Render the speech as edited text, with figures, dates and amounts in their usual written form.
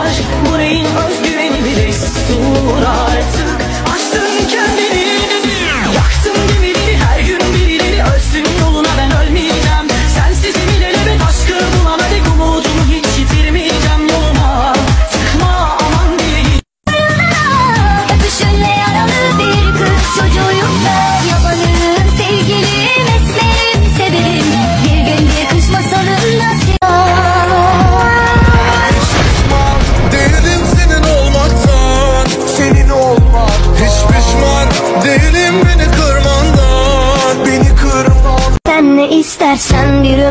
var. Bu neyin özgüveni bir destur artık. Açtın kendini, yaktın gemileri, her gün birileri ölsün yoluna, ben ölmeyeceğim. Sensiz ilelebet aşkı bulamadık, umudumu hiç yitirmeyeceğim. Yoluma çıkma aman diye. Öpüşünle yaralı bir kız çocuğuyum ben. Yabanım, sevgilim, esmerim, severim. Bir gün bir kış masalında değilim senin olmaktan, senin olmak. Hiç pişman değilim beni kırmandan, beni kırman. sen ne istersen bir